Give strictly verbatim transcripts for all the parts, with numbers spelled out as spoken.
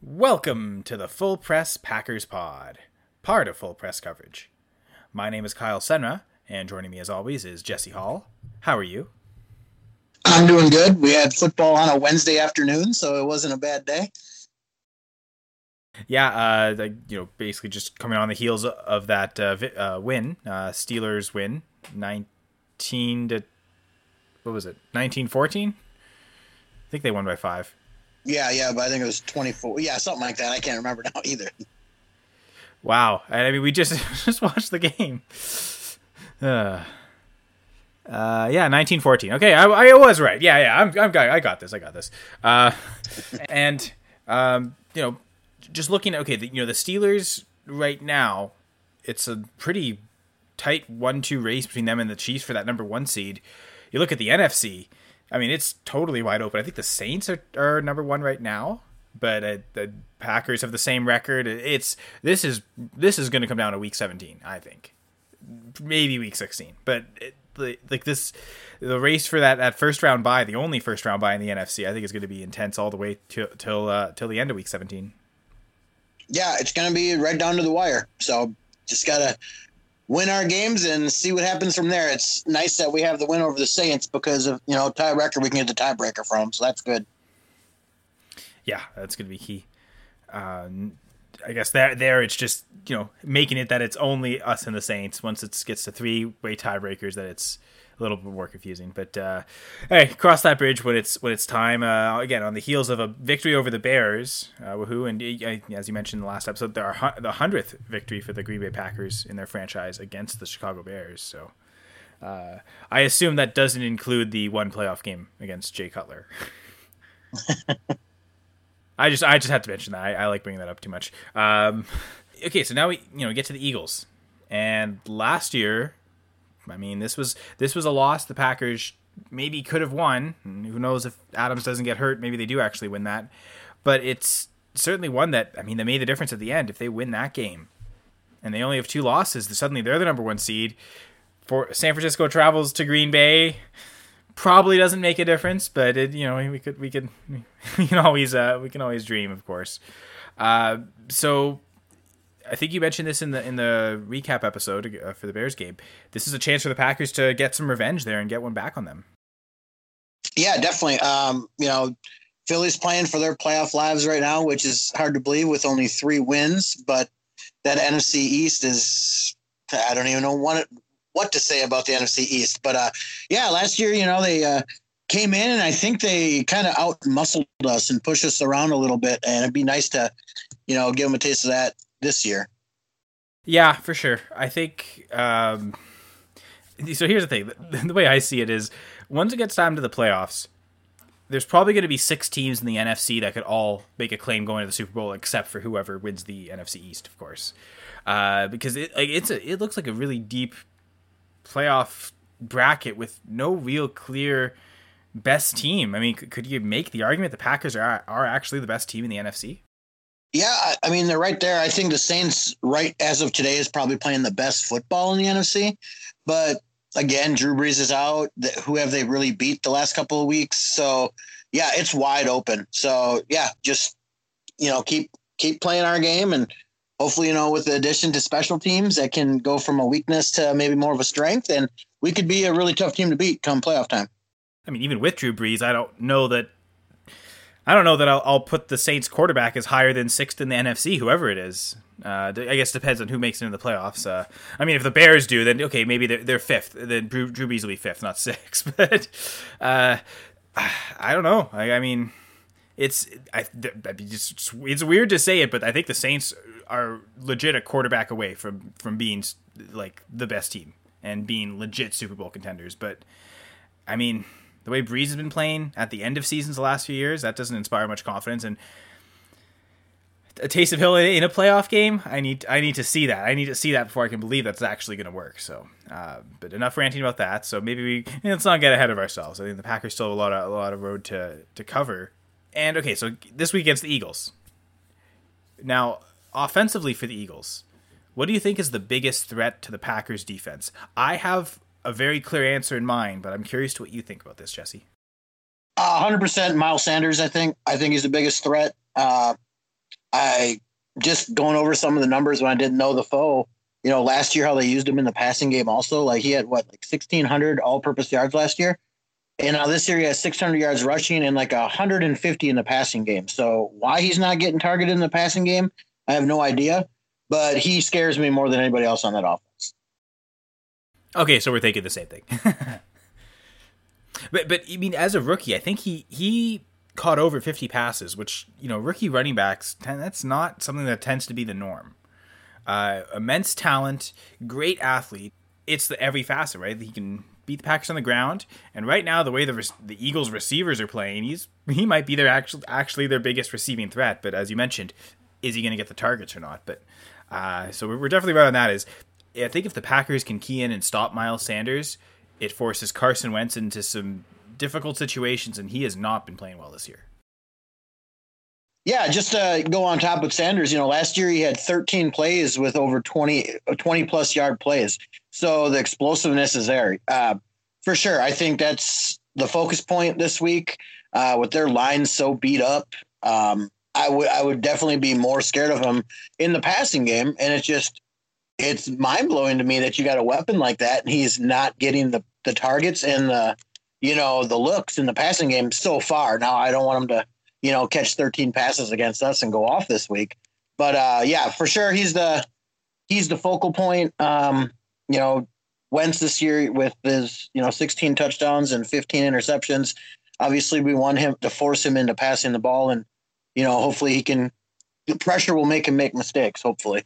Welcome to the Full Press Packers Pod, part of Full Press Coverage. My name is Kyle Senra, and joining me as always is Jesse Hall. How are you? I'm doing good. We had football on a Wednesday afternoon, so it wasn't a bad day. Yeah, uh, the, you know, basically just coming on the heels of that uh, vi- uh, win, uh, Steelers win, nineteen to, what was it, nineteen fourteen? I think they won by five. Yeah, yeah, but I think it was twenty-four. Yeah, something like that. I can't remember now either. Wow. I mean, we just just watched the game. Uh, uh, yeah, nineteen fourteen. Okay, I, I was right. Yeah, yeah, I'm, I'm, I got this. I got this. Uh, and um, you know, just looking at okay, the, you know, the Steelers right now, it's a pretty tight one two race between them and the Chiefs for that number one seed. You look at the N F C. I mean, it's totally wide open. I think the Saints are, are number one right now, but uh, the Packers have the same record. It's this is this is going to come down to week seventeen, I think, maybe week sixteen. But it, like this, the race for that, that first round bye, the only first round bye in the N F C, I think is going to be intense all the way till till uh, till the end of week seventeen. Yeah, it's going to be right down to the wire. So just gotta win our games and see what happens from there. It's nice that we have the win over the Saints because of, you know, tie record, we can get the tiebreaker from them, so that's good. Yeah, that's going to be key. Uh, I guess there, there it's just, you know, making it that it's only us and the Saints. Once it gets to three-way tiebreakers, that it's a little bit more confusing. But uh, hey, cross that bridge when it's when it's time. Uh, again, on the heels of a victory over the Bears, uh, woohoo! And uh, as you mentioned in the last episode, there are the hundredth victory for the Green Bay Packers in their franchise against the Chicago Bears. So uh, I assume that doesn't include the one playoff game against Jay Cutler. I just I just have to mention that. I, I like bringing that up too much. Um, okay, so now we you know get to the Eagles, and last year, I mean this was this was a loss the Packers maybe could have won. Who knows if Adams doesn't get hurt? Maybe they do actually win that, but it's certainly one that I mean they made the difference at the end. If they win that game, and they only have two losses, suddenly they're the number one seed. For San Francisco travels to Green Bay. Probably doesn't make a difference, but it, you know we could we could we can always uh, we can always dream, of course. Uh, so I think you mentioned this in the in the recap episode uh, for the Bears game. This is a chance for the Packers to get some revenge there and get one back on them. Yeah, definitely. Um, you know, Philly's playing for their playoff lives right now, which is hard to believe with only three wins. But that N F C East is I don't even know what it. what to say about the N F C East. But, uh, yeah, last year, you know, they uh, came in and I think they kind of out-muscled us and pushed us around a little bit. And it'd be nice to, you know, give them a taste of that this year. Yeah, for sure. I think um, – so here's the thing. The way I see it is once it gets time to the playoffs, there's probably going to be six teams in the N F C that could all make a claim going to the Super Bowl except for whoever wins the N F C East, of course. Uh, because it like it's a, it looks like a really deep – playoff bracket with no real clear best team. I mean, could you make the argument the Packers are are actually the best team in the N F C? Yeah, I mean, they're right there. I think the Saints, right as of today, is probably playing the best football in the N F C. But again, Drew Brees is out. Who have they really beat the last couple of weeks? So, yeah, it's wide open. So, yeah, just, you know, keep keep playing our game and hopefully, you know, with the addition to special teams, that can go from a weakness to maybe more of a strength, and we could be a really tough team to beat come playoff time. I mean, even with Drew Brees, I don't know that I don't know that I'll, I'll put the Saints quarterback as higher than sixth in the N F C, whoever it is. Uh, I guess it depends on who makes it in the playoffs. Uh, I mean, if the Bears do, then okay, maybe they're, they're fifth. Then Drew, Drew Brees will be fifth, not sixth. But uh, I don't know. I, I mean, it's I, I just it's weird to say it, but I think the Saints are legit a quarterback away from, from being like the best team and being legit Super Bowl contenders. But I mean, the way Brees has been playing at the end of seasons the last few years, that doesn't inspire much confidence. And a taste of Hill in a playoff game, I need I need to see that. I need to see that before I can believe that's actually going to work. So, uh, but enough ranting about that. So maybe we you know, let's not get ahead of ourselves. I think the Packers still have a lot of a lot of road to to cover. And okay, so this week against the Eagles. Now, offensively for the Eagles, what do you think is the biggest threat to the Packers defense? I have a very clear answer in mind, but I'm curious to what you think about this, Jesse. Uh, one hundred percent Miles Sanders, I think. I think he's the biggest threat. Uh, I just going over some of the numbers when I didn't know the foe. You know, last year how they used him in the passing game also. Like he had what, like sixteen hundred all-purpose yards last year. And now this year he has six hundred yards rushing and like one hundred fifty in the passing game. So why he's not getting targeted in the passing game, I have no idea. But he scares me more than anybody else on that offense. Okay, so we're thinking the same thing. but but I mean, as a rookie, I think he he caught over fifty passes, which, you know, rookie running backs, that's not something that tends to be the norm. Uh, immense talent, great athlete. It's the every facet, right? He can beat the Packers on the ground, and right now the way the the Eagles receivers are playing, he's he might be their actual actually their biggest receiving threat. But as you mentioned, is he going to get the targets or not? But uh, so we're definitely right on that. Is I think if the Packers can key in and stop Miles Sanders, it forces Carson Wentz into some difficult situations, and he has not been playing well this year. Yeah, just to go on top of Sanders, you know, last year he had thirteen plays with over twenty, twenty plus yard plays. So the explosiveness is there. Uh, for sure. I think that's the focus point this week uh, with their line so beat up. Um, I would I would definitely be more scared of him in the passing game. And it's just it's mind blowing to me that you got a weapon like that and he's not getting the, the targets and the, you know, the looks in the passing game so far. Now, I don't want him to, you know, catch thirteen passes against us and go off this week. But uh, yeah, for sure. He's the, he's the focal point. Um, you know, Wentz this year with his, you know, sixteen touchdowns and fifteen interceptions. Obviously we want him to force him into passing the ball and, you know, hopefully he can, the pressure will make him make mistakes. Hopefully.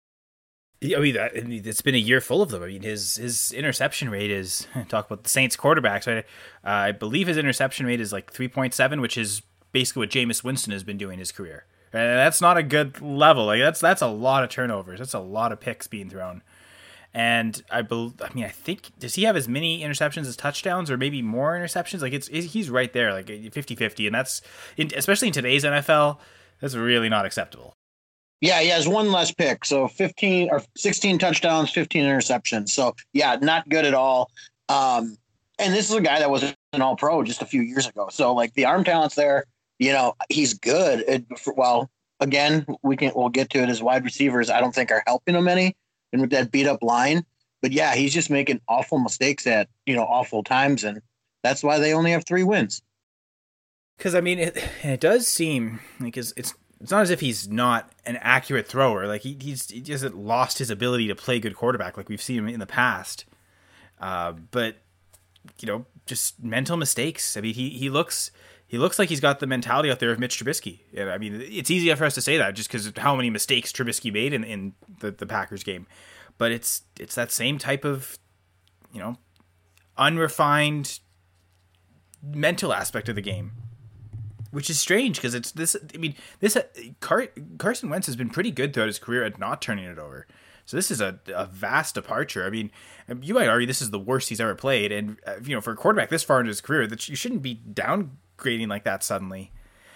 I mean, it's been a year full of them. I mean, his his interception rate is, talk about the Saints quarterbacks, right? Uh, I believe his interception rate is like three point seven, which is basically what Jameis Winston has been doing his career. And that's not a good level. Like that's that's a lot of turnovers. That's a lot of picks being thrown. And I believe, I mean, I think, does he have as many interceptions as touchdowns or maybe more interceptions? Like it's, he's right there, like fifty-fifty. And that's, in, especially in today's N F L, that's really not acceptable. Yeah, he has one less pick. So fifteen or sixteen touchdowns, fifteen interceptions. So yeah, not good at all. Um, and this is a guy that was an all pro just a few years ago. So like the arm talent's there, you know, he's good. It, well, again, we can, we'll get to it as wide receivers. I don't think are helping him any. And with that beat up line, but yeah, he's just making awful mistakes at, you know, awful times. And that's why they only have three wins. Cause I mean, it, it does seem like it's, it's, it's not as if he's not an accurate thrower. Like he, he's, he hasn't lost his ability to play good quarterback. Like we've seen him in the past. Uh, but you know, just mental mistakes. I mean, he, he looks, he looks like he's got the mentality out there of Mitch Trubisky. And I mean, it's easy for us to say that just because of how many mistakes Trubisky made in, in the, the Packers game. But it's it's that same type of, you know, unrefined mental aspect of the game, which is strange because it's this. I mean, this Car, Carson Wentz has been pretty good throughout his career at not turning it over. So this is a, a vast departure. I mean, you might argue this is the worst he's ever played. And, uh, you know, for a quarterback this far into his career, that you shouldn't be downgrading like that suddenly.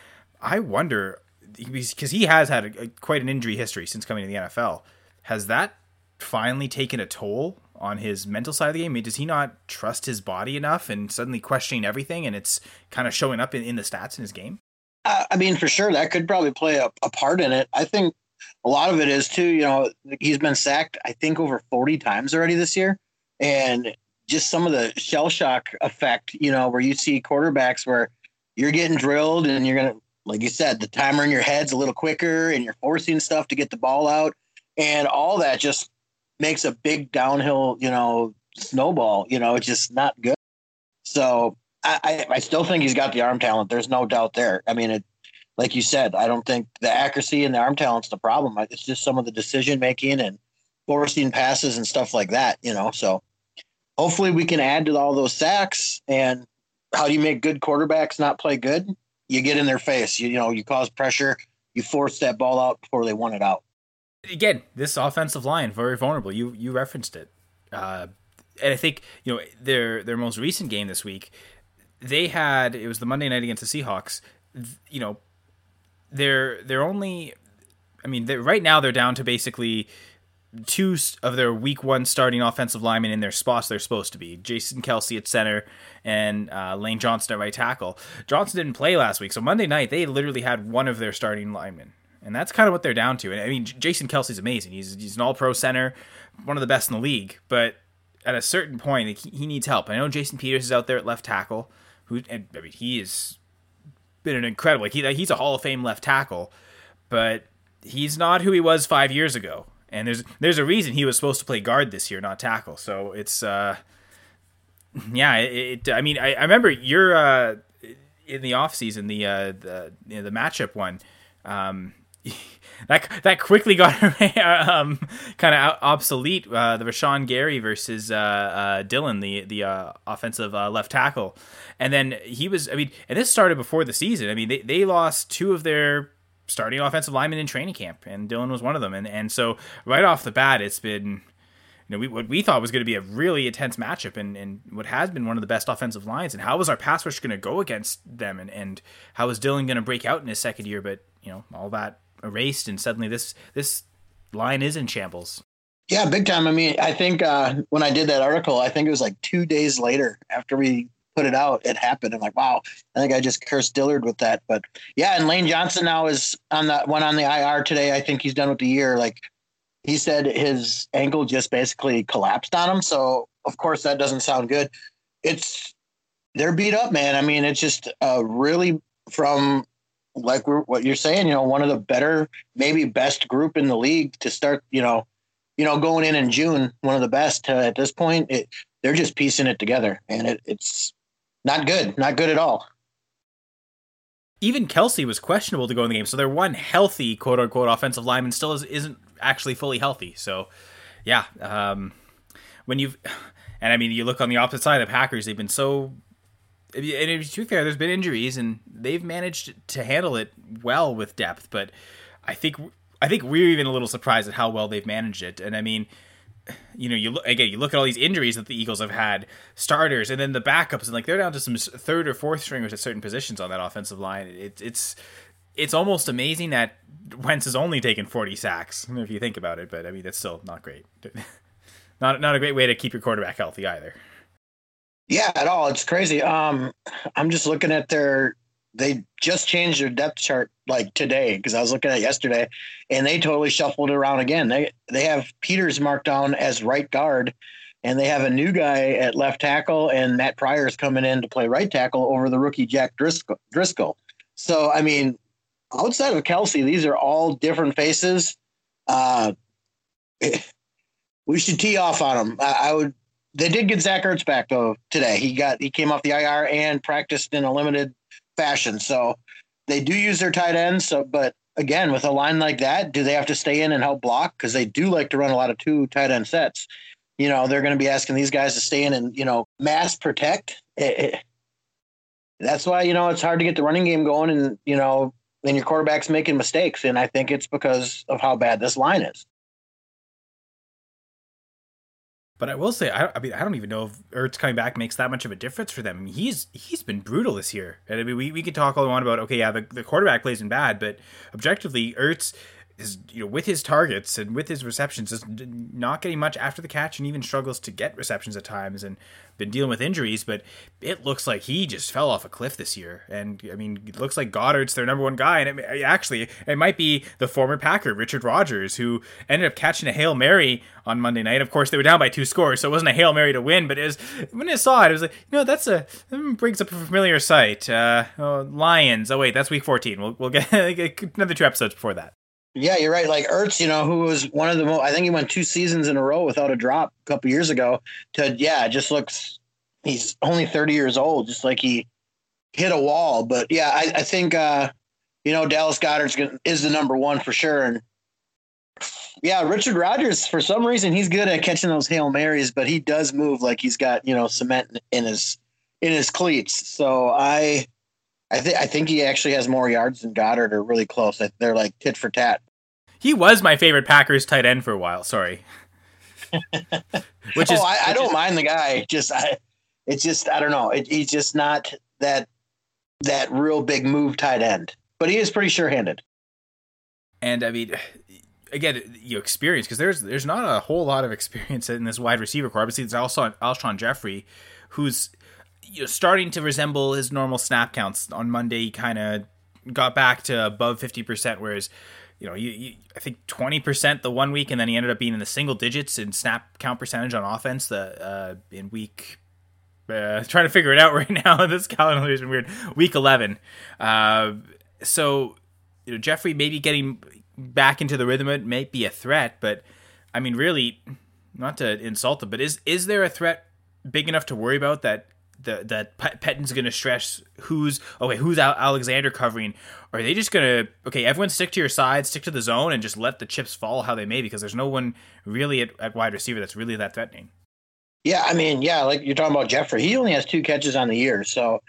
I wonder, because he has had a, a, quite an injury history since coming to the N F L. Has that finally taken a toll on his mental side of the game? I mean, does he not trust his body enough and suddenly questioning everything and it's kind of showing up in, in the stats in his game? Uh, I mean, for sure, that could probably play a, a part in it. I think a lot of it is too, you know, he's been sacked, I think, over forty times already this year. And just some of the shell shock effect, you know, where you see quarterbacks where you're getting drilled and you're going to, like you said, the timer in your head's a little quicker and you're forcing stuff to get the ball out. And all that just makes a big downhill, you know, snowball. You know, it's just not good. So I, I, I still think he's got the arm talent. There's no doubt there. I mean, it, like you said, I don't think the accuracy and the arm talent's the problem. It's just some of the decision making and forcing passes and stuff like that, you know. So hopefully we can add to all those sacks. And how do you make good quarterbacks not play good? You get in their face. You, you know, you cause pressure. You force that ball out before they want it out. Again, this offensive line, very vulnerable. You you referenced it. Uh, and I think, you know, their their most recent game this week, they had, it was the Monday night against the Seahawks. You know, they're they're only, I mean, right now they're down to basically two of their week one starting offensive linemen in their spots they're supposed to be. Jason Kelce at center and uh, Lane Johnson at right tackle. Johnson didn't play last week, so Monday night they literally had one of their starting linemen. And that's kind of what they're down to. And I mean, Jason Kelce's amazing. He's he's an all-pro center, one of the best in the league. But at a certain point, he, he needs help. I know Jason Peters is out there at left tackle, who and I mean he has been an incredible. Like he, he's a Hall of Fame left tackle, but he's not who he was five years ago. And there's there's a reason he was supposed to play guard this year, not tackle. So it's uh, yeah. It, it I mean, I, I remember you're uh, in the offseason, the uh, the you know, the matchup one. Um, that that quickly got um, kind of obsolete. Uh, the Rashawn Gary versus uh, uh, Dylan, the the uh, offensive uh, left tackle, and then he was. I mean, and this started before the season. I mean, they they lost two of their starting offensive linemen in training camp, and Dylan was one of them. And and so right off the bat, it's been, you know, we, what we thought was going to be a really intense matchup, and, and what has been one of the best offensive lines. And how was our pass rush going to go against them? And, and how was Dylan going to break out in his second year? But, you know, all that erased, and suddenly this this line is in shambles. Yeah, big time. I mean, I think uh, when I did that article, I think it was like two days later after we put it out, it happened. I'm like, wow, I think I just cursed Dillard with that. But yeah, and Lane Johnson now is on the one on the I R today. I think he's done with the year. Like he said, his ankle just basically collapsed on him. So of course that doesn't sound good. It's they're beat up, man. I mean, it's just uh, really from like we're, what you're saying, you know, one of the better, maybe best group in the league to start, you know, you know, going in in June, one of the best uh, at this point. It, they're just piecing it together, and it, it's not good, not good at all. Even Kelce was questionable to go in the game, so their one healthy quote unquote offensive lineman still is, isn't actually fully healthy. So, yeah, um, when you've and I mean, you look on the opposite side of the Packers, they've been so. And to be fair, there's been injuries, and they've managed to handle it well with depth. But I think I think we're even a little surprised at how well they've managed it. And I mean, you know, you look again, you look at all these injuries that the Eagles have had, starters, and then the backups, and like they're down to some third or fourth stringers at certain positions on that offensive line. It, it's it's almost amazing that Wentz has only taken forty sacks, if you think about it. But I mean, that's still not great. not not a great way to keep your quarterback healthy either. Yeah, at all. It's crazy. Um, I'm just looking at their. They just changed their depth chart like today because I was looking at it yesterday, and they totally shuffled it around again. They they have Peters marked down as right guard, and they have a new guy at left tackle, and Matt Pryor's coming in to play right tackle over the rookie Jack Driscoll. Driscoll. So I mean, outside of Kelce, these are all different faces. Uh, we should tee off on them. I, I would. They did get Zach Ertz back though today. He got he came off the I R and practiced in a limited fashion. So they do use their tight ends. So, but again, with a line like that, do they have to stay in and help block? Because they do like to run a lot of two tight end sets. You know, they're going to be asking these guys to stay in and, you know, mass protect. It, it, that's why, you know, it's hard to get the running game going, and, you know, then your quarterback's making mistakes. And I think it's because of how bad this line is. But I will say, I, I mean, I don't even know if Ertz coming back makes that much of a difference for them. I mean, he's he's been brutal this year. And I mean, we, we could talk all we want about, okay, yeah, the, the quarterback plays been bad, but objectively, Ertz is, you know, with his targets and with his receptions, is not getting much after the catch, and even struggles to get receptions at times, and been dealing with injuries. But it looks like he just fell off a cliff this year. And I mean, it looks like Goddard's their number one guy. And it, actually, it might be the former Packer, Richard Rodgers, who ended up catching a Hail Mary on Monday night. Of course, they were down by two scores, so it wasn't a Hail Mary to win. But it was, when I saw it, it was like, you know, that's a that brings up a familiar sight. Uh, oh, Lions. Oh wait, that's week fourteen. We'll we'll get another two episodes before that. Yeah, you're right. Like Ertz, you know, who was one of the most, I think he went two seasons in a row without a drop a couple years ago, to, yeah, it just looks, he's only thirty years old, just like he hit a wall. But yeah, I, I think, uh, you know, Dallas Goedert gonna, is the number one for sure. And yeah, Richard Rodgers, for some reason, he's good at catching those Hail Marys, but he does move like he's got, you know, cement in his, in his cleats. So I, I think, I think he actually has more yards than Goddard, or really close. They're like tit for tat. He was my favorite Packers tight end for a while. Sorry. Which is, oh, I, I don't is, mind the guy. Just, I, it's just, I don't know. It, he's just not that, that real big move tight end, but he is pretty sure-handed. And I mean, again, you experience, because there's, there's not a whole lot of experience in this wide receiver core. Obviously, it's also Alshon Jeffrey, who's, you know, starting to resemble his normal snap counts. On Monday, he kind of got back to above fifty percent, whereas you know, you, you, I think twenty percent the one week, and then he ended up being in the single digits in snap count percentage on offense the uh, in week. Uh, trying to figure it out right now. This calendar has been weird. Week eleven. Uh, so, you know, Jeffrey maybe getting back into the rhythm it may be a threat, but I mean, really, not to insult him, but is is there a threat big enough to worry about that the, that Pettine's going to stress who's okay, who's Alexander covering? Or are they just going to okay, everyone stick to your side, stick to the zone, and just let the chips fall how they may? Because there's no one really at, at wide receiver that's really that threatening. Yeah, I mean, yeah, like you're talking about Jeffrey. He only has two catches on the year, so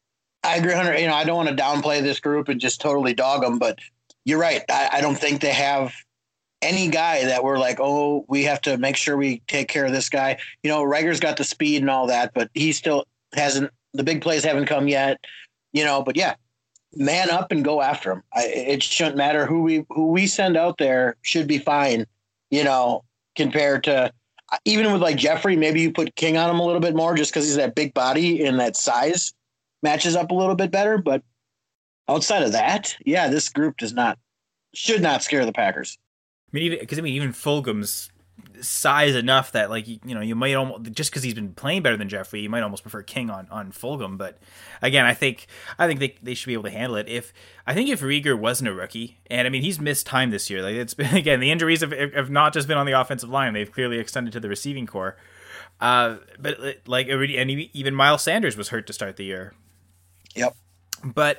I agree, Hunter. You know, I don't want to downplay this group and just totally dog them, but you're right. I, I don't think they have any guy that we're like, oh, we have to make sure we take care of this guy. You know, Reagor's got the speed and all that, but he still hasn't. The big plays haven't come yet. You know, but yeah, man up and go after him. I, it shouldn't matter who we who we send out there. Should be fine. You know, compared to even with like Jeffrey, maybe you put King on him a little bit more just because he's that big body and that size matches up a little bit better. But outside of that, yeah, this group does not should not scare the Packers. I mean, even because I mean, even Fulgham's size enough that like you, you know you might almost just because he's been playing better than Jeffrey, you might almost prefer King on on Fulgham. But again, I think I think they they should be able to handle it. If I think if Reagor wasn't a rookie, and I mean he's missed time this year. Like it's been again the injuries have, have not just been on the offensive line; they've clearly extended to the receiving core. Uh, but like and even Miles Sanders was hurt to start the year. Yep. But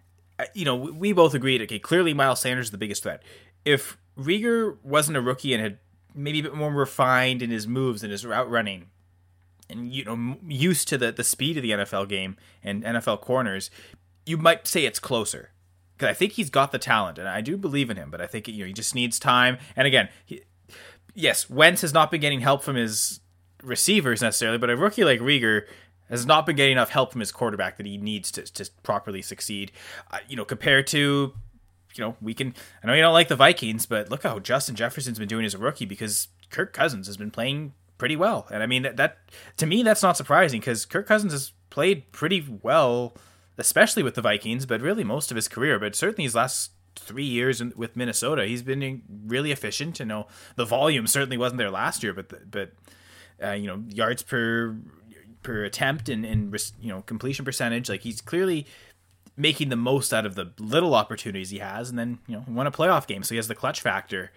you know we both agreed. Okay, clearly Miles Sanders is the biggest threat. If Reagor wasn't a rookie and had maybe a bit more refined in his moves and his route running and, you know, used to the, the speed of the N F L game and N F L corners, you might say it's closer. Because I think he's got the talent, and I do believe in him, but I think, you know, he just needs time. And again, he, yes, Wentz has not been getting help from his receivers necessarily, but a rookie like Reagor has not been getting enough help from his quarterback that he needs to, to properly succeed. Uh, you know, compared to... You know, we can. I know you don't like the Vikings, but look how Justin Jefferson's been doing as a rookie because Kirk Cousins has been playing pretty well. And I mean, that, that to me, that's not surprising because Kirk Cousins has played pretty well, especially with the Vikings, but really most of his career. But certainly his last three years in, with Minnesota, he's been really efficient. You know, the volume certainly wasn't there last year, but but uh, you know, yards per per attempt and and you know completion percentage, like he's clearly making the most out of the little opportunities he has, and then, you know, won a playoff game, so he has the clutch factor.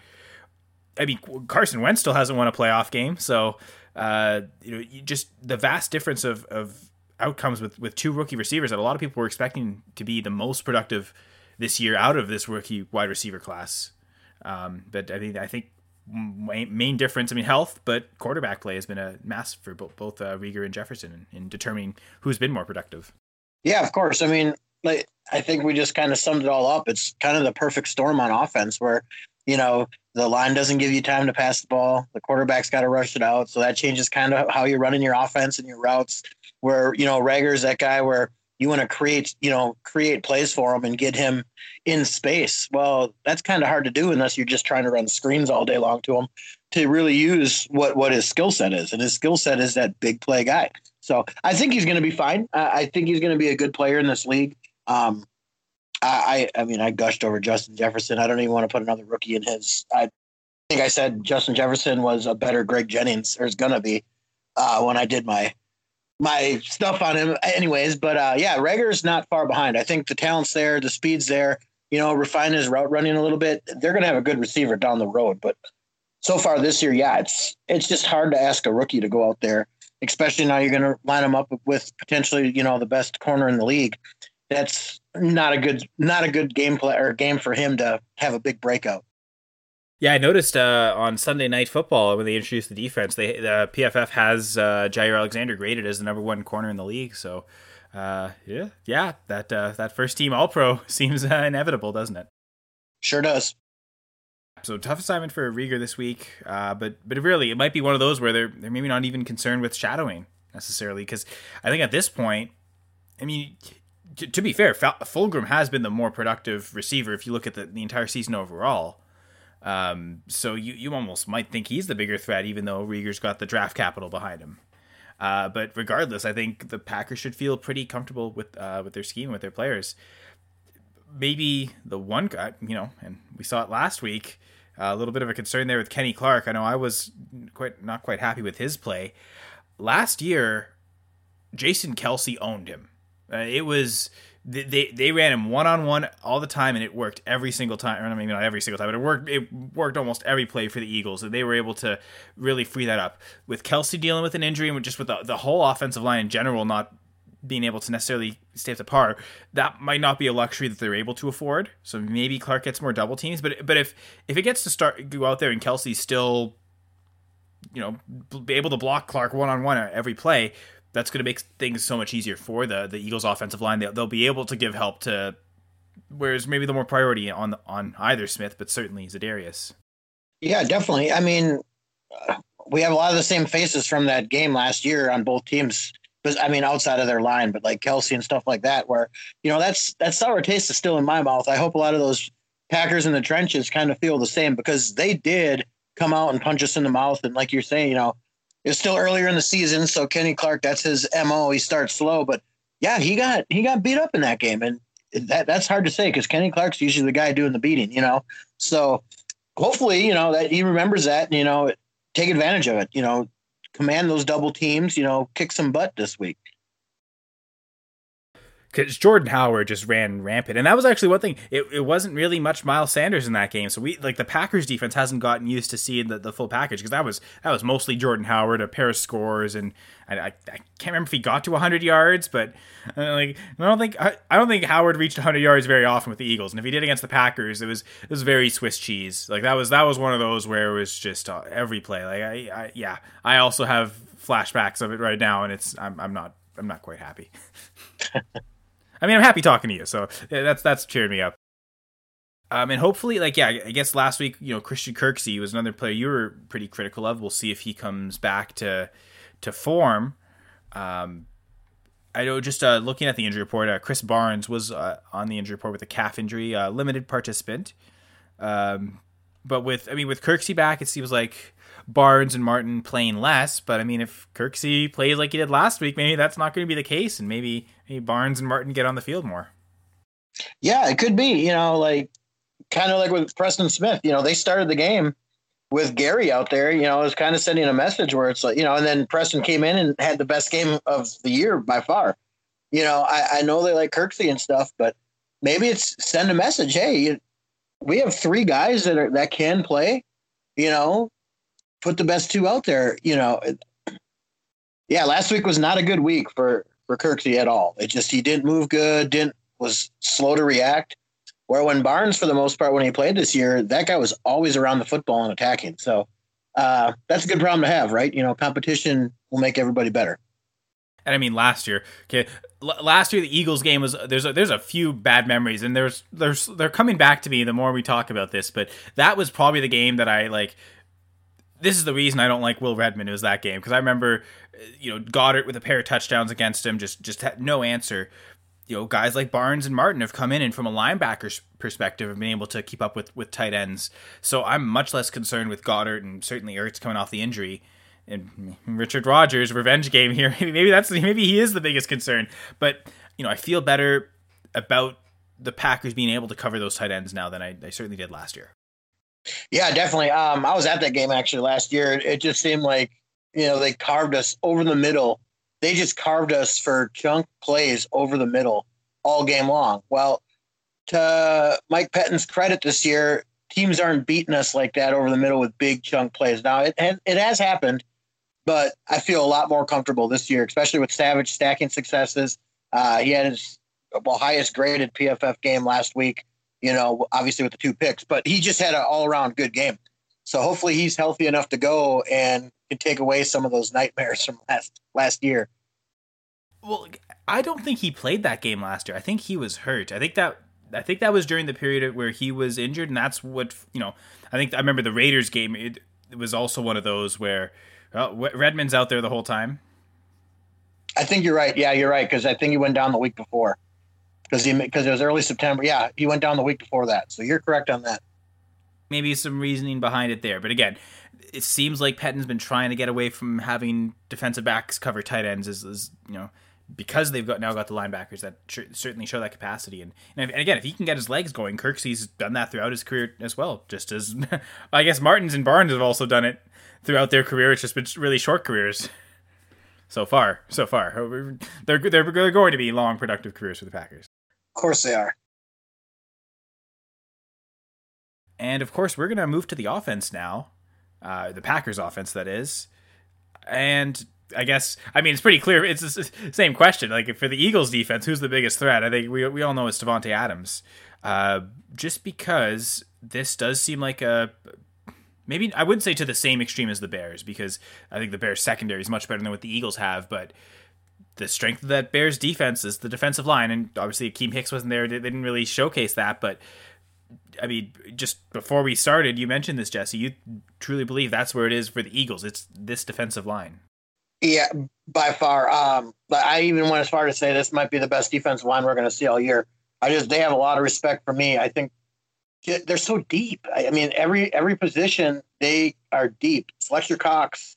I mean, Carson Wentz still hasn't won a playoff game, so uh, you know, you just the vast difference of, of outcomes with, with two rookie receivers that a lot of people were expecting to be the most productive this year out of this rookie wide receiver class. Um, but I mean, I think main difference, I mean, health, but quarterback play has been a mass for both, both uh, Reagor and Jefferson in, in determining who's been more productive. Yeah, of course. I mean, like, I think we just kind of summed it all up. It's kind of the perfect storm on offense where, you know, the line doesn't give you time to pass the ball. The quarterback's got to rush it out. So that changes kind of how you're running your offense and your routes where, you know, Reagor's that guy where you want to create, you know, create plays for him and get him in space. Well, that's kind of hard to do unless you're just trying to run screens all day long to him to really use what, what his skill set is. And his skill set is that big play guy. So I think he's going to be fine. Uh, I think he's going to be a good player in this league. Um, I, I mean, I gushed over Justin Jefferson. I don't even want to put another rookie in his. I think I said Justin Jefferson was a better Greg Jennings, or is going to be, uh, when I did my my stuff on him. Anyways, but uh, yeah, Reagor's not far behind. I think the talent's there, the speed's there. You know, refine his route running a little bit. They're going to have a good receiver down the road. But so far this year, yeah, it's it's just hard to ask a rookie to go out there, especially now you're going to line him up with potentially, you know, the best corner in the league. That's not a good, not a good game play or game for him to have a big breakout. Yeah, I noticed uh, on Sunday Night Football when they introduced the defense, they the P F F has uh, Jair Alexander graded as the number one corner in the league. So, uh, yeah, yeah, that uh, that first team All Pro seems uh, inevitable, doesn't it? Sure does. So tough assignment for Reagor this week, uh, but but really it might be one of those where they're they're maybe not even concerned with shadowing necessarily, because I think at this point, I mean. To, to be fair, Fulgham has been the more productive receiver if you look at the, the entire season overall. Um, so you, you almost might think he's the bigger threat, even though Reagor's got the draft capital behind him. Uh, but regardless, I think the Packers should feel pretty comfortable with uh, with their scheme, with their players. Maybe the one guy, you know, and we saw it last week. Uh, a little bit of a concern there with Kenny Clark. I know I was quite not quite happy with his play. Last year, Jason Kelce owned him. Uh, it was they they ran him one on one all the time, and it worked every single time. Or I mean, not every single time, but it worked. It worked almost every play for the Eagles, and they were able to really free that up. With Kelce dealing with an injury, and with just with the, the whole offensive line in general not being able to necessarily stay up to par, that might not be a luxury that they're able to afford. So maybe Clark gets more double teams, but but if if it gets to start go out there and Kelce's still, you know, be able to block Clark one on one every play, that's going to make things so much easier for the the Eagles offensive line. They'll, they'll be able to give help to, whereas maybe the more priority on on either Smith, but certainly Za'Darius. Yeah, definitely. I mean, uh, we have a lot of the same faces from that game last year on both teams. But I mean, outside of their line, but like Kelce and stuff like that, where, you know, that's that sour taste is still in my mouth. I hope a lot of those Packers in the trenches kind of feel the same, because they did come out and punch us in the mouth. And like you're saying, you know, it's still earlier in the season, so Kenny Clark, that's his M O. He starts slow, but yeah, he got he got beat up in that game, and that that's hard to say because Kenny Clark's usually the guy doing the beating, you know. So hopefully, you know, that he remembers that, and, you know, take advantage of it, you know. Command those double teams, you know, kick some butt this week. Because Jordan Howard just ran rampant. And that was actually one thing. It, it wasn't really much Miles Sanders in that game. So we like the Packers defense hasn't gotten used to seeing the, the full package, because that was that was mostly Jordan Howard, a pair of scores, and I, I, I can't remember if he got to one hundred yards, but uh, like I don't think I, I don't think Howard reached one hundred yards very often with the Eagles. And if he did against the Packers, it was it was very Swiss cheese. Like that was that was one of those where it was just uh, every play. Like I, I yeah, I also have flashbacks of it right now, and it's I'm I'm not I'm not quite happy. I mean, I'm happy talking to you, so that's that's cheered me up. Um, and hopefully, like, yeah, I guess last week, you know, Christian Kirksey was another player you were pretty critical of. We'll see if he comes back to to form. Um, I know, just uh, looking at the injury report, uh, Chris Barnes was uh, on the injury report with a calf injury, uh, limited participant. Um, but with, I mean, with Kirksey back, it seems like Barnes and Martin playing less, but I mean, if Kirksey plays like he did last week, maybe that's not going to be the case, and maybe, maybe Barnes and Martin get on the field more. Yeah, it could be, you know, like kind of like with Preston Smith, you know, they started the game with Gary out there, you know, it was kind of sending a message where it's like, you know, and then Preston came in and had the best game of the year by far. You know, I, I know they like Kirksey and stuff, but maybe it's send a message. Hey, you, we have three guys that are, that can play, you know, put the best two out there, you know. Yeah, last week was not a good week for, for Kirksey at all. It just, he didn't move good, didn't, was slow to react. Where when Barnes, for the most part, when he played this year, that guy was always around the football and attacking. So uh, that's a good problem to have, right? You know, competition will make everybody better. And I mean, last year, okay, l- last year the Eagles game was there's a, there's a few bad memories, and there's there's they're coming back to me the more we talk about this. But that was probably the game that I like. This is the reason I don't like Will Redmond, was that game, because I remember, you know, Goddard with a pair of touchdowns against him, just just had no answer. You know, guys like Barnes and Martin have come in and from a linebacker's perspective have been able to keep up with, with tight ends. So I'm much less concerned with Goddard and certainly Ertz coming off the injury. And Richard Rodgers, revenge game here. Maybe that's maybe he is the biggest concern. But, you know, I feel better about the Packers being able to cover those tight ends now than I, I certainly did last year. Yeah, definitely. Um, I was at that game actually last year. It just seemed like, you know, they carved us over the middle. They just carved us for chunk plays over the middle all game long. Well, to Mike Pettine's credit this year, teams aren't beating us like that over the middle with big chunk plays. Now, it has, it has happened, but I feel a lot more comfortable this year, especially with Savage stacking successes. Uh, he had his well, highest graded P F F game last week, you know, obviously with the two picks, but he just had an all-around good game. So hopefully he's healthy enough to go and can take away some of those nightmares from last last year. Well, I don't think he played that game last year. I think he was hurt. I think that I think that was during the period where he was injured, and that's what, you know, I think I remember the Raiders game. It, it was also one of those where well, Redmond's out there the whole time. I think you're right. Yeah, you're right, because I think he went down the week before because he because it was early September. Yeah, he went down the week before that. So you're correct on that. Maybe some reasoning behind it there. But again, it seems like Pettine's been trying to get away from having defensive backs cover tight ends. Is, is you know, because they've got now got the linebackers that certainly show that capacity. And, and again, if he can get his legs going, Kirksey's done that throughout his career as well. Just as I guess Martins and Barnes have also done it throughout their career. It's just been really short careers so far. So far, they're they're going to be long, productive careers for the Packers. Of course they are. And of course, we're going to move to the offense now, uh, the Packers offense, that is. And I guess, I mean, it's pretty clear. It's the same question. Like, for the Eagles defense, who's the biggest threat? I think we we all know it's Davante Adams. Uh, just because this does seem like a, maybe, I wouldn't say to the same extreme as the Bears, because I think the Bears secondary is much better than what the Eagles have, but the strength of that Bears defense is the defensive line, and obviously Akeem Hicks wasn't there. They didn't really showcase that, but I mean, just before we started, you mentioned this, Jesse. You truly believe that's where it is for the Eagles. It's this defensive line. Yeah, by far. Um, but I even went as far to say this might be the best defensive line we're going to see all year. I just they have a lot of respect for me. I think they're so deep. I mean, every every position they are deep. Fletcher Cox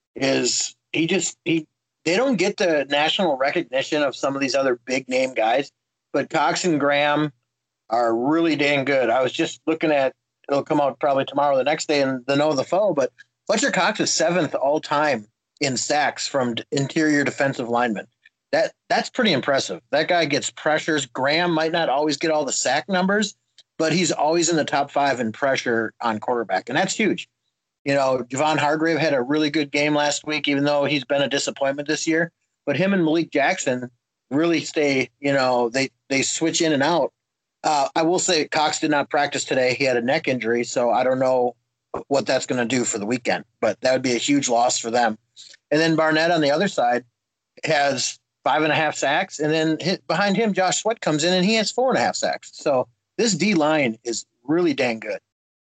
is he just he. They don't get the national recognition of some of these other big name guys, but Cox and Graham are really dang good. I was just looking at it'll come out probably tomorrow, or the next day, in the Know of the Foe. But Fletcher Cox is seventh all time in sacks from interior defensive linemen. That that's pretty impressive. That guy gets pressures. Graham might not always get all the sack numbers, but he's always in the top five in pressure on quarterback, and that's huge. You know, Javon Hargrave had a really good game last week, even though he's been a disappointment this year. But him and Malik Jackson really stay. You know, they they switch in and out. Uh, I will say Cox did not practice today. He had a neck injury, so I don't know what that's going to do for the weekend, but that would be a huge loss for them. And then Barnett on the other side has five and a half sacks, and then hit, behind him, Josh Sweat comes in and he has four and a half sacks. So this D line is really dang good.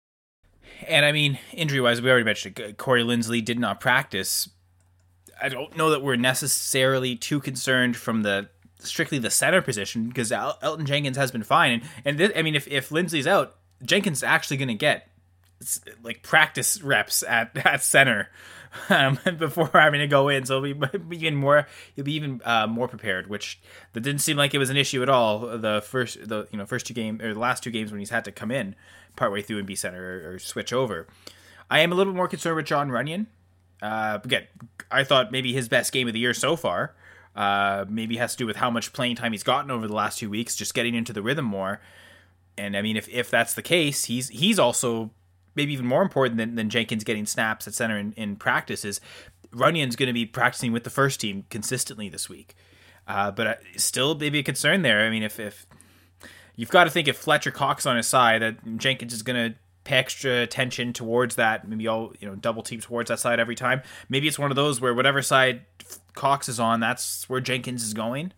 And I mean, injury-wise, we already mentioned it. Corey Linsley did not practice. I don't know that we're necessarily too concerned from the strictly the center position, because El- Elton Jenkins has been fine. And, and this, I mean, if, if Linsley's out, Jenkins is actually going to get like practice reps at, at center um, before having to go in. So he'll be even more, he'll be even uh, more prepared, which that didn't seem like it was an issue at all. The first, the you know, first two games or the last two games when he's had to come in partway through and be center or, or switch over. I am a little bit more concerned with Jon Runyan. Uh, again, I thought maybe his best game of the year so far. Uh, maybe has to do with how much playing time he's gotten over the last two weeks, just getting into the rhythm more. And I mean, if, if that's the case, he's he's also maybe even more important than, than Jenkins getting snaps at center in, in practice. Is Runyan's going to be practicing with the first team consistently this week. Uh, but uh, still maybe a concern there. I mean, if, if you've got to think if Fletcher Cox on his side, that Jenkins is going to pay extra attention towards that, maybe all, you know, double team towards that side every time. Maybe it's one of those where whatever side Cox is on, that's where Jenkins is going.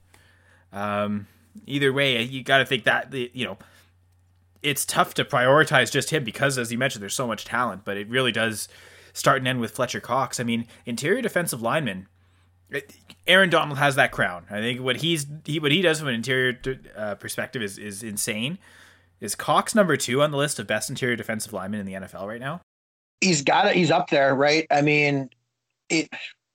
Um, either way, you got to think that, you know, it's tough to prioritize just him because, as you mentioned, there's so much talent, but it really does start and end with Fletcher Cox. I mean, interior defensive lineman, Aaron Donald has that crown. I think what he's he what he does from an interior uh, perspective is is insane. Is Cox number two on the list of best interior defensive linemen in the N F L right now? He's got it. He's up there, right? I mean, it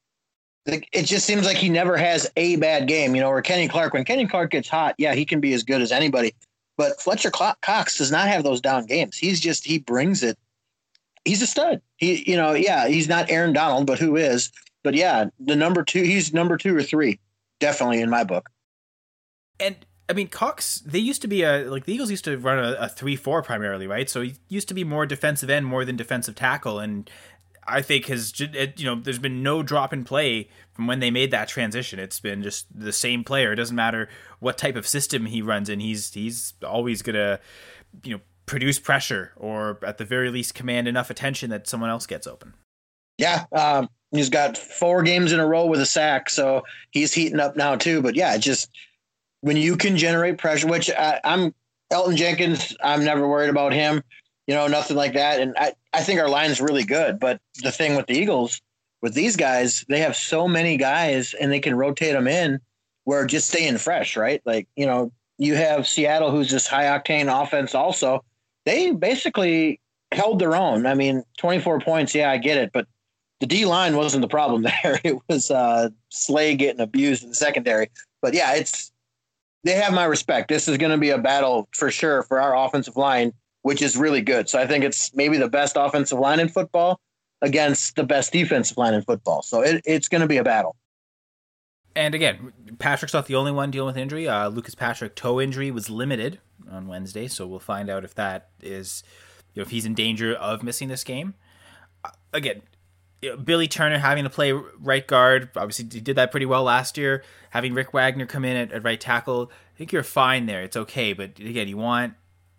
it just seems like he never has a bad game. You know, or Kenny Clark. When Kenny Clark gets hot, yeah, he can be as good as anybody. But Fletcher Cox does not have those down games. He's just he brings it. He's a stud. He, you know, yeah, he's not Aaron Donald, but who is? But yeah, the number two. He's number two or three, definitely in my book. And I mean, Cox, they used to be a, like the Eagles used to run a, a three four primarily, right? So he used to be more defensive end more than defensive tackle. And I think has, you know, there's been no drop in play from when they made that transition. It's been just the same player. It doesn't matter what type of system he runs in. He's, he's always going to, you know, produce pressure or at the very least command enough attention that someone else gets open. Yeah. Um, he's got four games in a row with a sack. So he's heating up now too. But yeah, just, when you can generate pressure, which I, I'm Elton Jenkins, I'm never worried about him, you know, nothing like that. And I, I think our line's really good. But the thing with the Eagles, with these guys, they have so many guys and they can rotate them in where just staying fresh, right? Like, you know, you have Seattle, who's this high octane offense also. They basically held their own. I mean, twenty-four points, yeah, I get it. But the D line wasn't the problem there. It was uh, Slay getting abused in the secondary. But yeah, it's they have my respect. This is going to be a battle for sure for our offensive line, which is really good. So I think it's maybe the best offensive line in football against the best defensive line in football. So it, it's going to be a battle. And again, Patrick's not the only one dealing with injury. Uh, Lucas Patrick toe injury was limited on Wednesday, so we'll find out if that is, you know, if he's in danger of missing this game. Uh, again, you know, Billy Turner having to play right guard, obviously he did that pretty well last year. Having Rick Wagner come in at, at right tackle, I think you're fine there. It's okay, but again, you want,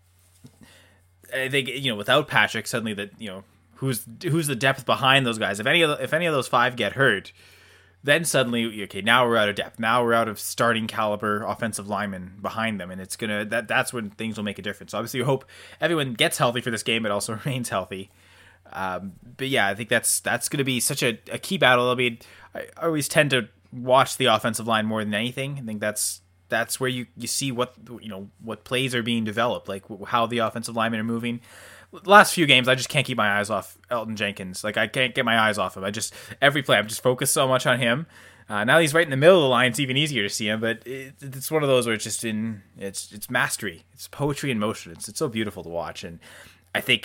I think, you know, without Patrick, suddenly that, you know, who's who's the depth behind those guys? If any of the, if any of those five get hurt, then suddenly, okay, now we're out of depth. Now we're out of starting caliber offensive linemen behind them, and it's gonna that that's when things will make a difference. So obviously, you hope everyone gets healthy for this game, but also remains healthy. Um, but yeah, I think that's that's gonna be such a, a key battle. I mean, I always tend to watch the offensive line more than anything. I think that's that's where you, you see what you know what plays are being developed, like how the offensive linemen are moving. The last few games, I just can't keep my eyes off Elgton Jenkins. Like, I can't get my eyes off him. I just, every play, I'm just focused so much on him. Uh, now he's right in the middle of the line. It's even easier to see him, but it, it's one of those where it's just in, it's it's mastery. It's poetry in motion. It's, it's so beautiful to watch. And I think,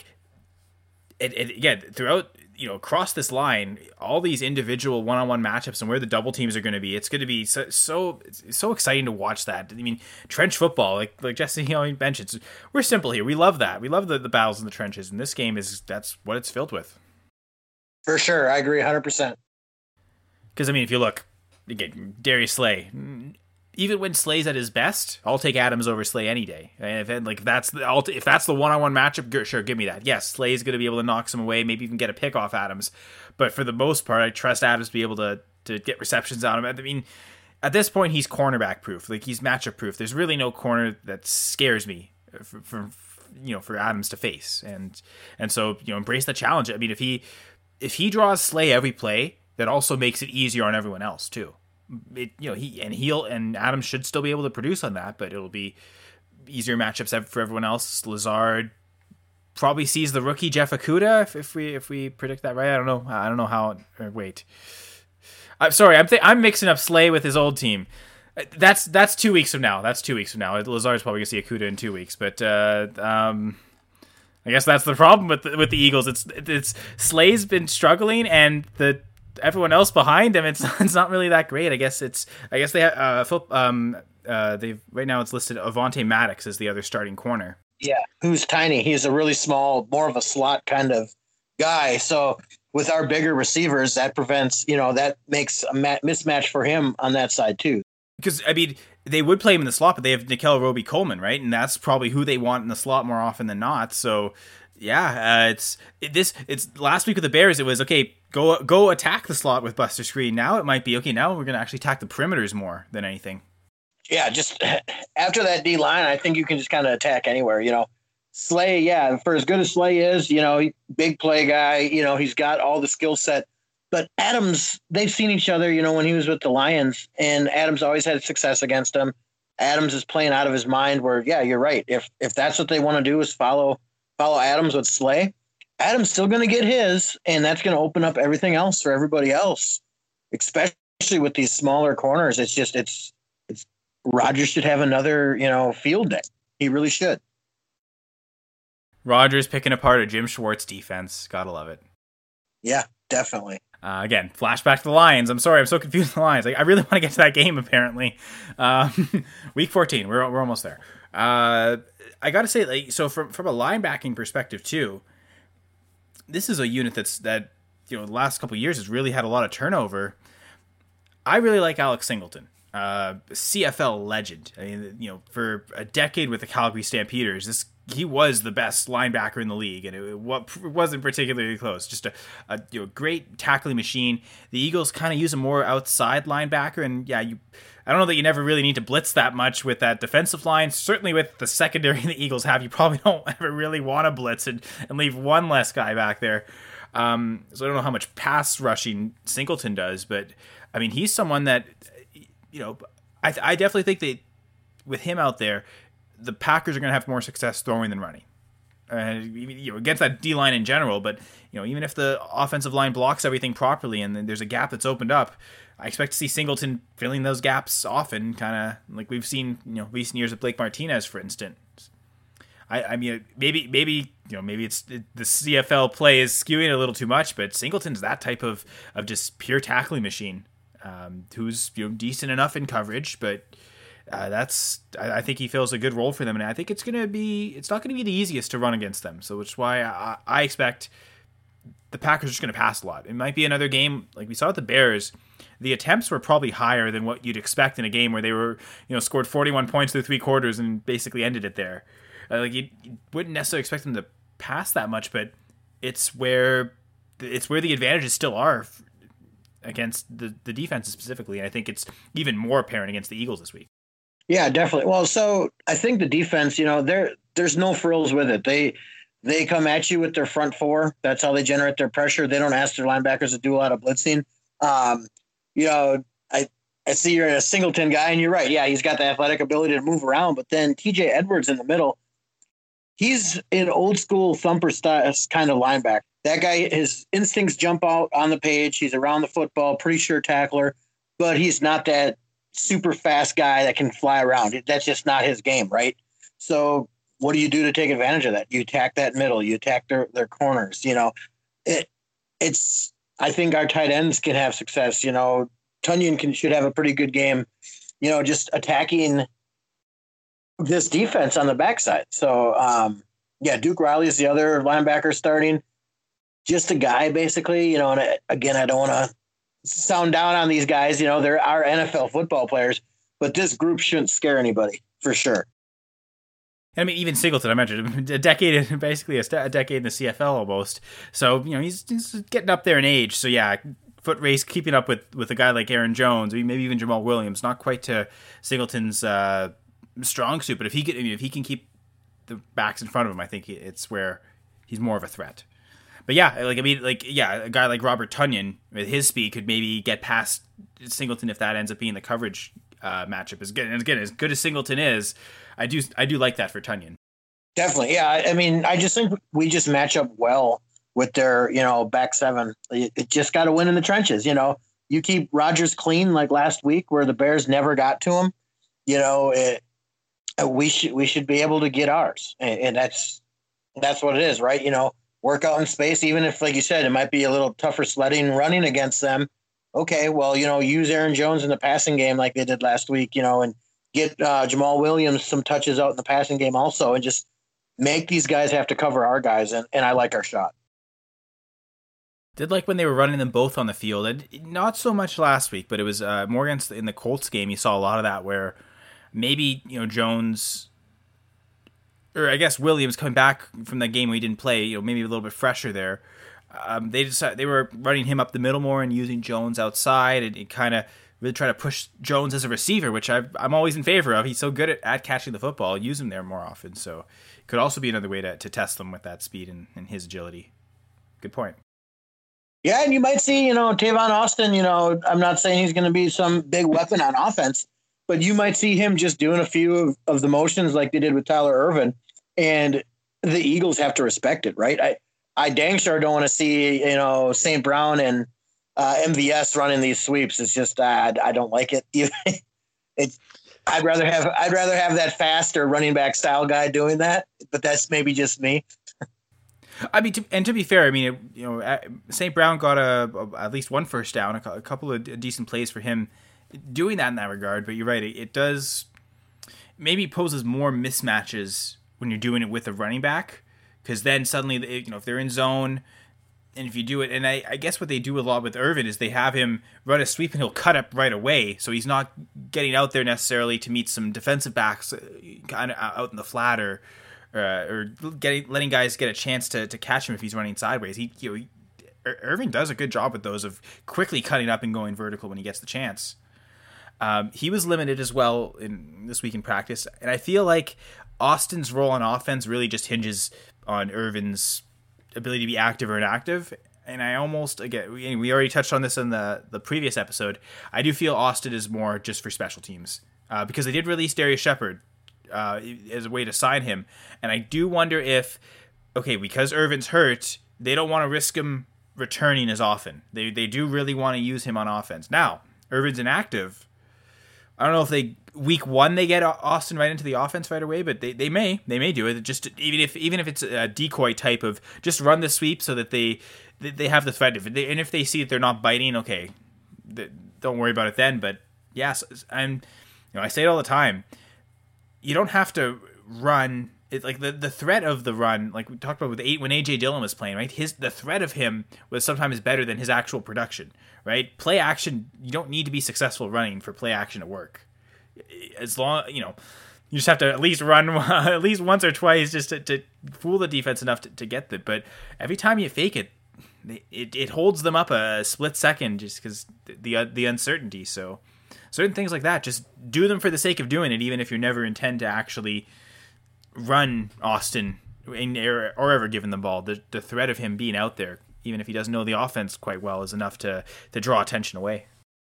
it, it, again, throughout, you know, across this line, all these individual one-on-one matchups and where the double teams are going to be, it's going to be so so, so exciting to watch that. I mean, trench football, like like Jesse, you know, mentioned, we're simple here. We love that. We love the, the battles in the trenches, and this game is that's what it's filled with. For sure, I agree one hundred percent. Because I mean, if you look again, Darius Slay. Even when Slay's at his best, I'll take Adams over Slay any day. And if like that's the I'll, if that's the one-on-one matchup, sure, give me that. Yes, Slay's going to be able to knock some away, maybe even get a pick off Adams. But for the most part, I trust Adams to be able to to get receptions on him. I mean, at this point, he's cornerback proof. Like he's matchup proof. There's really no corner that scares me for, for you know for Adams to face. And and so you know embrace the challenge. I mean, if he if he draws Slay every play, that also makes it easier on everyone else too. It, you know, he and he'll and Adams should still be able to produce on that, but it'll be easier matchups for everyone else. Lazard probably sees the rookie Jeff Okudah if, if we if we predict that right. I don't know. I don't know how. Or wait, I'm sorry. I'm th- I'm mixing up Slay with his old team. That's that's two weeks from now. That's two weeks from now. Lazard's probably gonna see Okudah in two weeks, but uh, um, I guess that's the problem with the, with the Eagles. It's it's Slay's been struggling, and the everyone else behind him, it's it's not really that great. I guess it's I guess they have uh, um uh they right now it's listed Avonte Maddox as the other starting corner. Yeah, who's tiny. He's a really small, more of a slot kind of guy. So with our bigger receivers, that prevents you know that makes a mat- mismatch for him on that side too. Because I mean, they would play him in the slot, but they have Nickel Roby Coleman, right? And that's probably who they want in the slot more often than not. So. Yeah, uh, it's it, this. It's last week with the Bears. It was okay. Go go attack the slot with Buster Screen. Now it might be okay. Now we're gonna actually attack the perimeters more than anything. Yeah, just after that D line, I think you can just kind of attack anywhere. You know, Slay. Yeah, for as good as Slay is, you know, big play guy. You know, he's got all the skill set. But Adams, they've seen each other. You know, when he was with the Lions, and Adams always had success against him. Adams is playing out of his mind. Where yeah, you're right. If if that's what they want to do is follow. Follow Adams with Slay. Adams still going to get his, and that's going to open up everything else for everybody else, especially with these smaller corners. It's just it's it's Rodgers should have another you know field day. He really should. Rodgers picking apart a Jim Schwartz defense. Gotta love it. Yeah, definitely. Uh, again, flashback to the Lions. I'm sorry, I'm so confused with the Lions. Like, I really want to get to that game. Apparently, um, week fourteen. We're we're almost there. Uh, I got to say, like, so from from a linebacking perspective too, this is a unit that's that you know the last couple of years has really had a lot of turnover. I really like Alex Singleton, uh, C F L legend. I mean, you know, for a decade with the Calgary Stampeders, this he was the best linebacker in the league, and it, it wasn't particularly close. Just a, a you know great tackling machine. The Eagles kind of use a more outside linebacker, and yeah, you. I don't know that you never really need to blitz that much with that defensive line. Certainly with the secondary the Eagles have, you probably don't ever really want to blitz and, and leave one less guy back there. Um, so I don't know how much pass rushing Singleton does, but I mean, he's someone that, you know, I, I definitely think that with him out there, the Packers are going to have more success throwing than running. uh, you know, against that D line in general. But you know, even if the offensive line blocks everything properly and then there's a gap that's opened up, I expect to see Singleton filling those gaps often, kind of like we've seen, you know, recent years with Blake Martinez, for instance. I, I mean, maybe, maybe you know, maybe it's it, the C F L play is skewing it a little too much, but Singleton's that type of, of just pure tackling machine, um, who's you know decent enough in coverage, but uh, that's I, I think he fills a good role for them, and I think it's gonna be it's not gonna be the easiest to run against them. So which is why I, I expect the Packers are just gonna pass a lot. It might be another game like we saw with the Bears. The attempts were probably higher than what you'd expect in a game where they were you know scored forty-one points through three quarters and basically ended it there. Uh, like you, you wouldn't necessarily expect them to pass that much, but it's where it's where the advantages still are against the, the defenses specifically. And I think it's even more apparent against the Eagles this week. Yeah, definitely. Well, so I think the defense, you know, there there's no frills with it. They they come at you with their front four. That's how they generate their pressure. They don't ask their linebackers to do a lot of blitzing. Um, you know, I. I see you're a Singleton guy, and you're right. Yeah, he's got the athletic ability to move around, but then T J Edwards in the middle, he's an old school thumper style kind of linebacker. That guy, his instincts jump out on the page. He's around the football, pretty sure tackler, but he's not that super fast guy that can fly around. That's just not his game, right? So what do you do to take advantage of that? You attack that middle. You attack their, their corners. You know, it, it's. I think our tight ends can have success. You know, Tonyan can should have a pretty good game. You know, just attacking this defense on the backside. So, um, yeah, Duke Riley is the other linebacker starting. Just a guy, basically, you know, and I, again, I don't want to sound down on these guys. You know, they're our N F L football players, but this group shouldn't scare anybody for sure. I mean, even Singleton, I mentioned a decade, basically a, a decade in the C F L almost. So, you know, he's, he's getting up there in age. So, yeah, foot race, keeping up with, with a guy like Aaron Jones, maybe even Jamal Williams, not quite to Singleton's uh, strong suit, but if he can, if he can keep the backs in front of him, I think it's where he's more of a threat. But yeah, like I mean, like yeah, a guy like Robert Tonyan with his speed could maybe get past Singleton if that ends up being the coverage uh, matchup. As good, and again, as good as Singleton is, I do I do like that for Tonyan. Definitely, yeah. I mean, I just think we just match up well with their, you know, back seven. It just got to win in the trenches. You know, you keep Rodgers clean like last week where the Bears never got to him. You know, it, we should we should be able to get ours, and, and that's that's what it is, right? You know, work out in space, even if, like you said, it might be a little tougher sledding running against them. Okay, well, you know, use Aaron Jones in the passing game like they did last week, you know, and get uh, Jamal Williams some touches out in the passing game also, and just make these guys have to cover our guys, and, and I like our shot. Did like when they were running them both on the field, and not so much last week, but it was uh, more against in the Colts game. You saw a lot of that where maybe, you know, Jones, or I guess Williams coming back from that game where he didn't play, you know, maybe a little bit fresher there. Um, they decided they were running him up the middle more and using Jones outside, and it kind of really try to push Jones as a receiver, which I've, I'm always in favor of. He's so good at, at catching the football. Use him there more often. So it could also be another way to, to test them with that speed and, and his agility. Good point. Yeah, and you might see, you know, Tavon Austin, you know, I'm not saying he's going to be some big weapon on offense, but you might see him just doing a few of, of the motions like they did with Tyler Ervin, and the Eagles have to respect it, right? I, I dang sure don't want to see, you know, Saint Brown and uh, M V S running these sweeps. It's just uh, I don't like it. it's I'd rather have I'd rather have that faster running back style guy doing that, but that's maybe just me. I mean, to, and to be fair, I mean, it, you know, Saint Brown got a, a at least one first down, a, a couple of decent plays for him doing that in that regard. But you're right, it, it does maybe poses more mismatches when you're doing it with a running back, because then suddenly, you know, if they're in zone, and if you do it, and I, I guess what they do a lot with Ervin is they have him run a sweep and he'll cut up right away, so he's not getting out there necessarily to meet some defensive backs kind of out in the flat or. Uh, or getting letting guys get a chance to, to catch him if he's running sideways. He, you know, he, Ervin does a good job with those of quickly cutting up and going vertical when he gets the chance. Um, he was limited as well in this week in practice, and I feel like Austin's role on offense really just hinges on Ervin's ability to be active or inactive. And I almost, again, we, we already touched on this in the, the previous episode. I do feel Austin is more just for special teams uh, because they did release Darius Shepard Uh, as a way to sign him, and I do wonder if okay, because Irvin's hurt, they don't want to risk him returning as often. They they do really want to use him on offense. Now, Irvin's inactive. I don't know if they week one they get Austin right into the offense right away, but they, they may they may do it. Just even if even if it's a decoy type of just run the sweep so that they they have the threat. If they, and if they see that they're not biting, okay, they, don't worry about it then. But yes, and you know I say it all the time. You don't have to run. It's like the, the threat of the run, like we talked about with eight when A J Dillon was playing, right? His the threat of him was sometimes better than his actual production, right? Play action, you don't need to be successful running for play action to work. As long, you know, you just have to at least run at least once or twice just to, to fool the defense enough to, to get it. But every time you fake it, it it holds them up a split second just because the the uncertainty. So certain things like that, just do them for the sake of doing it, even if you never intend to actually run Austin in, or, or ever given the ball. The, the threat of him being out there, even if he doesn't know the offense quite well, is enough to to draw attention away.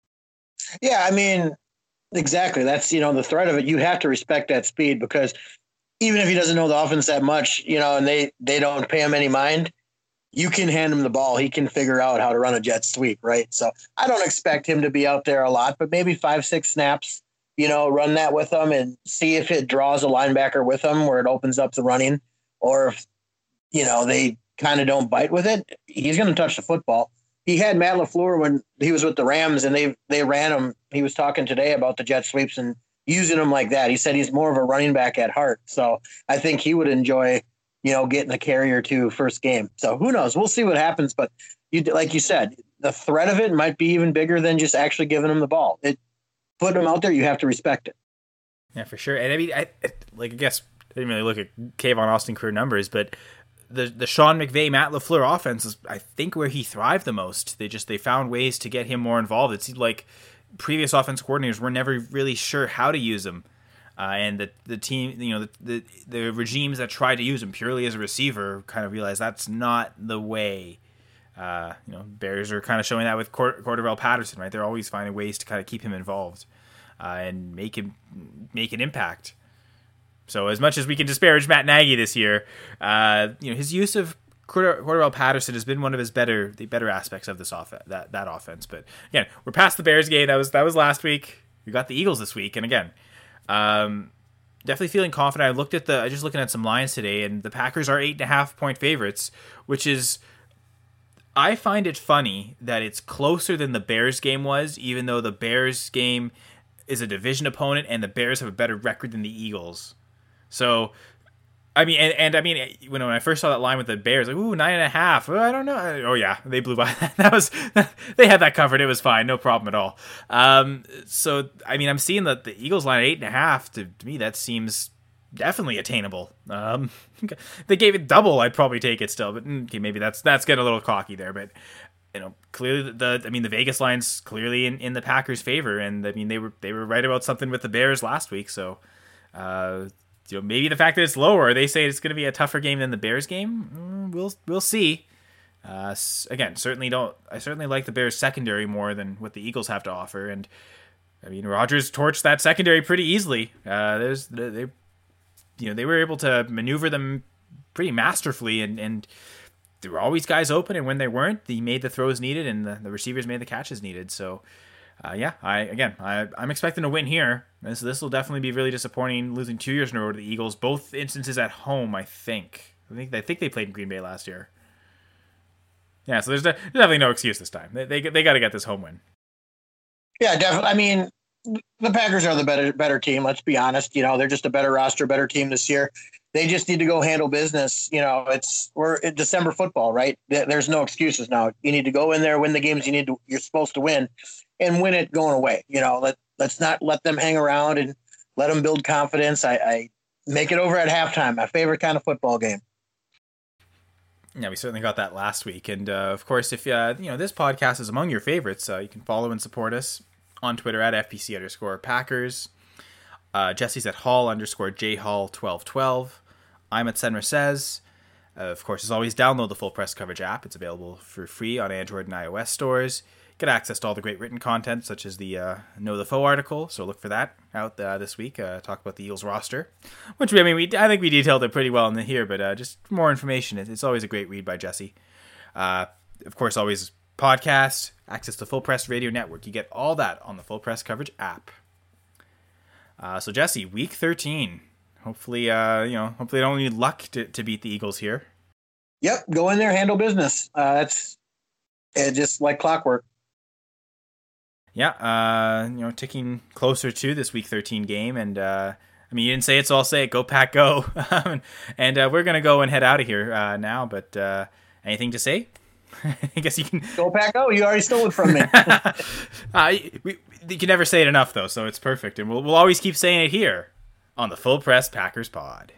Yeah, I mean, exactly. That's, you know, the threat of it. You have to respect that speed because even if he doesn't know the offense that much, you know, and they, they don't pay him any mind, you can hand him the ball. He can figure out how to run a jet sweep, right? So I don't expect him to be out there a lot, but maybe five, six snaps, you know, run that with them and see if it draws a linebacker with them where it opens up the running, or if, you know, they kind of don't bite with it, he's going to touch the football. He had Matt LaFleur when he was with the Rams and they, they ran him. He was talking today about the jet sweeps and using them like that. He said he's more of a running back at heart. So I think he would enjoy, you know, getting a carry or two first game. So who knows? We'll see what happens. But you, like you said, the threat of it might be even bigger than just actually giving him the ball. It, putting him out there, you have to respect it. Yeah, for sure. And I mean, I, like, I guess I didn't really look at Kayvon Austin career numbers, but the the Sean McVay, Matt LaFleur offense is, I think, where he thrived the most. They just they found ways to get him more involved. It seemed like previous offense coordinators were never really sure how to use him, uh, and the the team, you know, the, the the regimes that tried to use him purely as a receiver kind of realized that's not the way. Uh, you know, Bears are kind of showing that with Cord- Cordarrelle Patterson, right? They're always finding ways to kind of keep him involved uh, and make him make an impact. So as much as we can disparage Matt Nagy this year, uh, you know, his use of Cord- Cordarrelle Patterson has been one of his better the better aspects of this off that that offense. But again, we're past the Bears game. That was that was last week. We got the Eagles this week, and again, um, definitely feeling confident. I looked at the I just looking at some lines today, and the Packers are eight and a half point favorites, which is. I find it funny that it's closer than the Bears game was, even though the Bears game is a division opponent and the Bears have a better record than the Eagles. So, I mean, and, and I mean, when I first saw that line with the Bears, like, ooh, nine and a half. Well, I don't know. Oh yeah, they blew by. That was they had that covered. It was fine, no problem at all. Um, so, I mean, I'm seeing that the Eagles line at eight and a half. To, to me, that seems definitely attainable. Um, they gave it double, I'd probably take it still, but okay, maybe that's that's getting a little cocky there. But you know, clearly the I mean the Vegas line's clearly in, in the Packers' favor, and I mean they were they were right about something with the Bears last week. So uh, you know, maybe the fact that it's lower, they say it's going to be a tougher game than the Bears game. Mm, we'll we'll see. Uh, again, certainly don't I certainly like the Bears secondary more than what the Eagles have to offer, and I mean Rodgers torched that secondary pretty easily. Uh, there's they. You know, they were able to maneuver them pretty masterfully, and, and there were always guys open, and when they weren't, he made the throws needed, and the, the receivers made the catches needed. So, uh, yeah, I again, I, I'm expecting a win here. This this will definitely be really disappointing, losing two years in a row to the Eagles, both instances at home. I think. I think I think they played in Green Bay last year. Yeah, so there's, there's definitely no excuse this time. They they, they got to get this home win. Yeah, definitely. I mean, the Packers are the better better team. Let's be honest. You know, they're just a better roster, better team this year. They just need to go handle business. You know, it's we're in December football, right? There's no excuses now. You need to go in there, win the games you need to. You're supposed to win, and win it going away. You know, let let's not let them hang around and let them build confidence. I, I make it over at halftime. My favorite kind of football game. Yeah, we certainly got that last week, and uh, of course, if uh, you know this podcast is among your favorites, uh, you can follow and support us on Twitter at F P C underscore Packers. Uh, Jesse's at Hall underscore J Hall twelve twelve. I'm at Senra Says. Uh, of course, as always, download the Full Press Coverage app. It's available for free on Android and iOS stores. get access to all the great written content, such as the uh, Know the Foe article. So look for that out uh, this week. Uh, talk about the Eagles roster, which I mean, we I think we detailed it pretty well in the here, but uh, just more information. It's always a great read by Jesse. Uh, of course, always podcast, access to Full Press Radio Network. You get all that on the Full Press Coverage app. Uh, so Jesse, week thirteen. Hopefully, uh, you know, hopefully, they don't need luck to, to beat the Eagles here. Yep, go in there, handle business. Uh, that's uh, just like clockwork. Yeah, uh, you know, ticking closer to this week thirteen game, and uh, I mean, you didn't say it, so I'll say it. Go Pack, go! And uh, we're gonna go and head out of here uh, now. But uh, anything to say? I guess you can go Pack, go! You already stole it from me. uh, we, you can never say it enough, though, so it's perfect, and we'll we'll always keep saying it here on the Full Press Packers Pod.